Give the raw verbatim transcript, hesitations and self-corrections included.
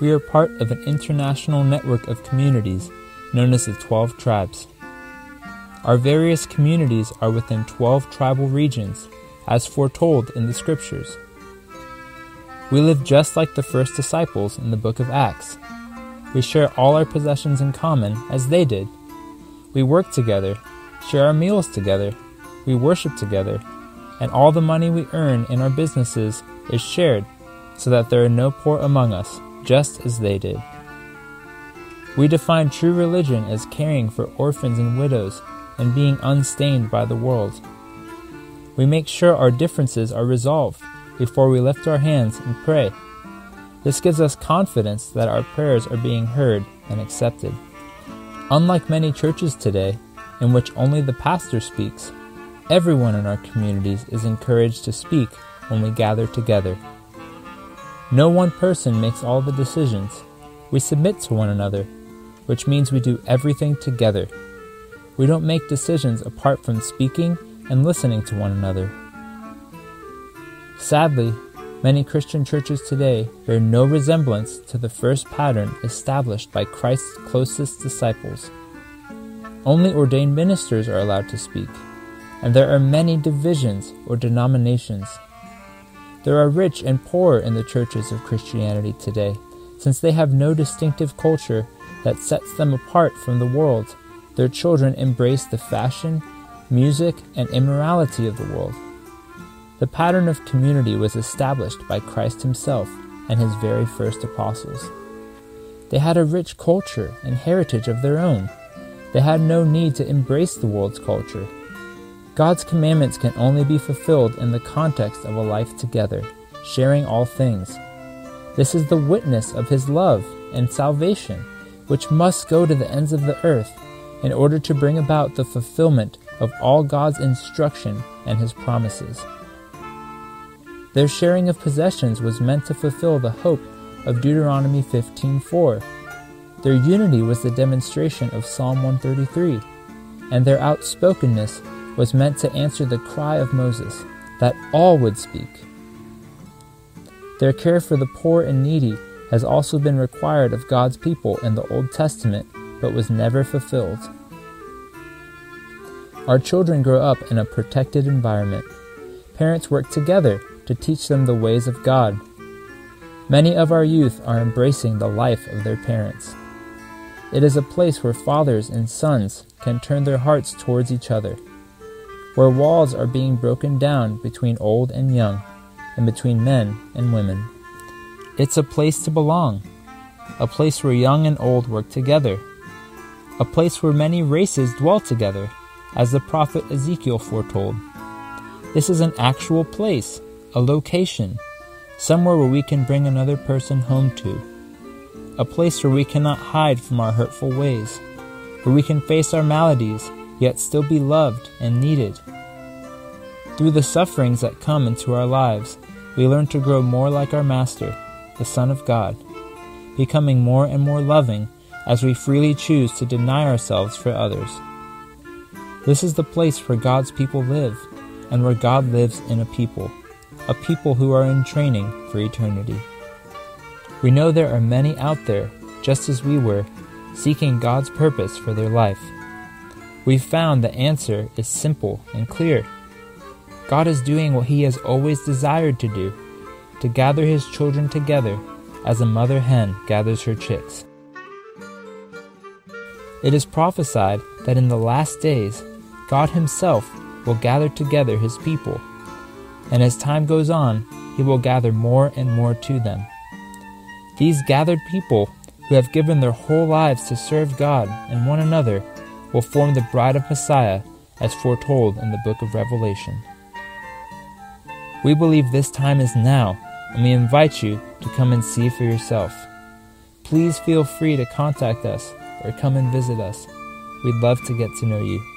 We are part of an international network of communities known as the twelve Tribes. Our various communities are within twelve tribal regions, as foretold in the Scriptures. We live just like the first disciples in the book of Acts. We share all our possessions in common as they did. We work together, share our meals together, we worship together, and all the money we earn in our businesses is shared so that there are no poor among us, just as they did. We define true religion as caring for orphans and widows and being unstained by the world. We make sure our differences are resolved before we lift our hands and pray. This gives us confidence that our prayers are being heard and accepted. Unlike many churches today, in which only the pastor speaks, everyone in our communities is encouraged to speak when we gather together. No one person makes all the decisions. We submit to one another, which means we do everything together. We don't make decisions apart from speaking and listening to one another. Sadly, many Christian churches today bear no resemblance to the first pattern established by Christ's closest disciples. Only ordained ministers are allowed to speak, and there are many divisions or denominations. There are rich and poor in the churches of Christianity today, since they have no distinctive culture that sets them apart from the world. Their children embrace the fashion, music, and immorality of the world. The pattern of community was established by Christ himself and his very first apostles. They had a rich culture and heritage of their own. They had no need to embrace the world's culture. God's commandments can only be fulfilled in the context of a life together, sharing all things. This is the witness of his love and salvation, which must go to the ends of the earth in order to bring about the fulfillment of all God's instruction and his promises. Their sharing of possessions was meant to fulfill the hope of Deuteronomy fifteen four. Their unity was the demonstration of Psalm one thirty-three, and their outspokenness was meant to answer the cry of Moses, that all would speak. Their care for the poor and needy has also been required of God's people in the Old Testament, but was never fulfilled. Our children grow up in a protected environment. Parents work together to teach them the ways of God. Many of our youth are embracing the life of their parents. It is a place where fathers and sons can turn their hearts towards each other, where walls are being broken down between old and young, and between men and women. It's a place to belong, a place where young and old work together, a place where many races dwell together, as the prophet Ezekiel foretold. This is an actual place, a location, somewhere where we can bring another person home to, a place where we cannot hide from our hurtful ways, where we can face our maladies, yet still be loved and needed. Through the sufferings that come into our lives, we learn to grow more like our Master, the Son of God, becoming more and more loving as we freely choose to deny ourselves for others. This is the place where God's people live, and where God lives in a people, a people who are in training for eternity. We know there are many out there, just as we were, seeking God's purpose for their life. We've found the answer is simple and clear. God is doing what he has always desired to do, to gather his children together as a mother hen gathers her chicks. It is prophesied that in the last days, God himself will gather together his people, and as time goes on, he will gather more and more to them. These gathered people who have given their whole lives to serve God and one another will form the bride of Messiah as foretold in the book of Revelation. We believe this time is now, and we invite you to come and see for yourself. Please feel free to contact us or come and visit us. We'd love to get to know you.